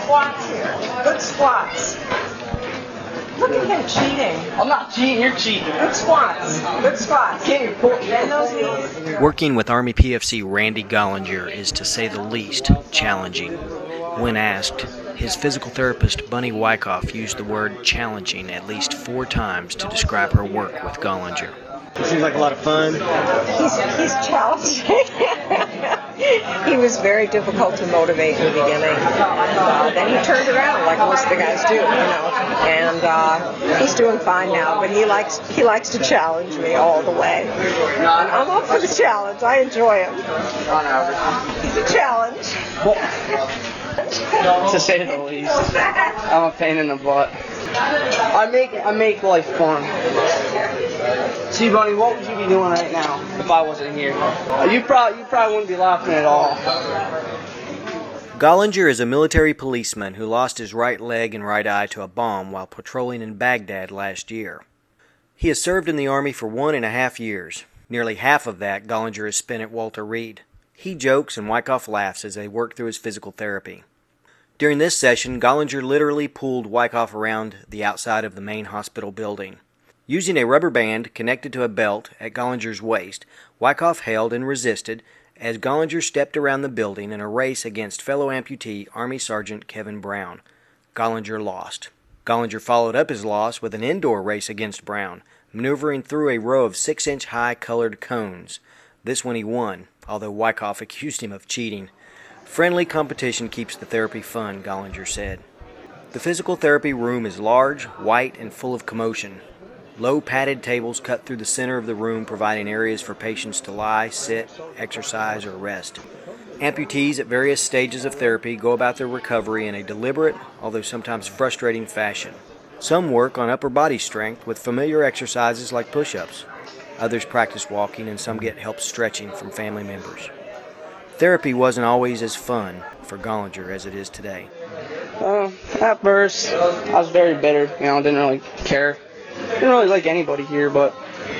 squats here. Good squats. Look at him cheating. I'm not cheating, you're cheating. Good squats. Good squats. Bend those knees. Working with Army PFC Randy Gollinger is, to say the least, challenging. When asked, his physical therapist Bunny Wyckoff used the word challenging at least 4 times to describe her work with Gollinger. It seems like a lot of fun. He's challenging. He was very difficult to motivate in the beginning. Then he turned around like most of the guys do, and he's doing fine now. But he likes to challenge me all the way. And I'm up for the challenge. I enjoy him. He's a challenge. To say the least. I'm a pain in the butt. I make life fun. See, Bunny, what would you be doing right now if I wasn't here? You probably wouldn't be laughing at all. Gollinger is a military policeman who lost his right leg and right eye to a bomb while patrolling in Baghdad last year. He has served in the Army for 1.5 years. Nearly half of that Gollinger has spent at Walter Reed. He jokes and Wyckoff laughs as they work through his physical therapy. During this session, Gollinger literally pulled Wyckoff around the outside of the main hospital building. Using a rubber band connected to a belt at Gollinger's waist, Wyckoff held and resisted as Gollinger stepped around the building in a race against fellow amputee Army Sergeant Kevin Brown. Gollinger lost. Gollinger followed up his loss with an indoor race against Brown, maneuvering through a row of 6-inch high colored cones. This one he won, although Wyckoff accused him of cheating. Friendly competition keeps the therapy fun, Gollinger said. The physical therapy room is large, white, and full of commotion. Low padded tables cut through the center of the room, providing areas for patients to lie, sit, exercise, or rest. Amputees at various stages of therapy go about their recovery in a deliberate, although sometimes frustrating fashion. Some work on upper body strength with familiar exercises like push-ups. Others practice walking, and some get help stretching from family members. Therapy wasn't always as fun for Gollinger as it is today. At first, I was very bitter. Didn't really care. Didn't really like anybody here, but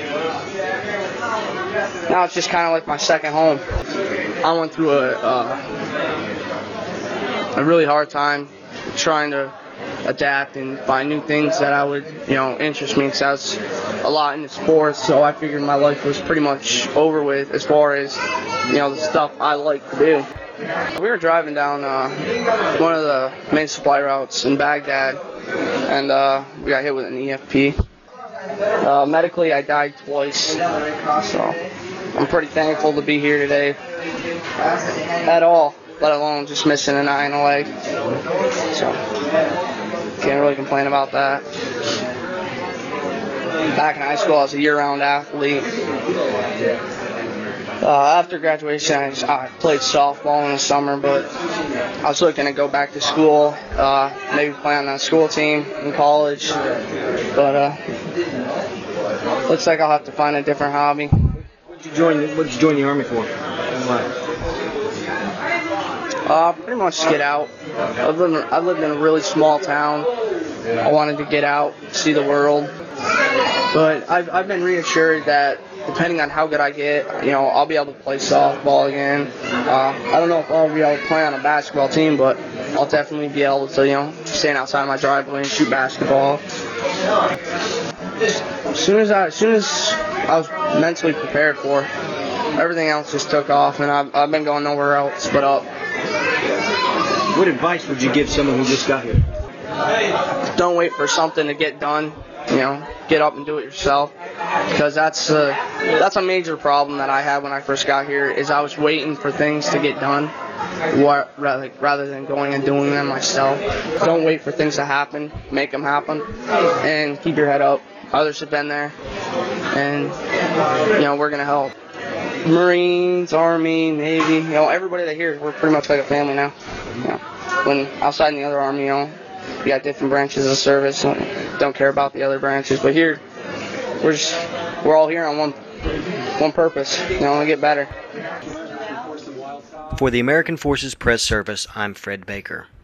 now it's just kind of like my second home. I went through a really hard time trying to adapt and find new things that I would, interest me, because I was a lot into sports, so I figured my life was pretty much over with as far as, the stuff I like to do. We were driving down one of the main supply routes in Baghdad, and we got hit with an EFP. Medically, I died twice, so I'm pretty thankful to be here today at all, let alone just missing an eye and a leg. So can't really complain about that. Back in high school, I was a year-round athlete. After graduation, I played softball in the summer, but I was looking to go back to school, maybe play on the school team in college. But looks like I'll have to find a different hobby. What did you join the Army for? Pretty much get out. I lived in a really small town. I wanted to get out, see the world. But I've been reassured that depending on how good I get, I'll be able to play softball again. I don't know if I'll be able to play on a basketball team, but I'll definitely be able to, stand outside my driveway and shoot basketball. As soon as I was mentally prepared for it, everything else just took off, and I've been going nowhere else but up. What advice would you give someone who just got here? Don't wait for something to get done. Get up and do it yourself, because that's a major problem that I had when I first got here. Is I was waiting for things to get done, rather than going and doing them myself. Don't wait for things to happen. Make them happen, and keep your head up. Others have been there, and we're gonna help. Marines, Army, Navy, everybody that here, we're pretty much like a family now. When outside in the other Army, we got different branches of the service. Don't care about the other branches, but here, we're all here on one purpose. To get better. For the American Forces Press Service, I'm Fred Baker.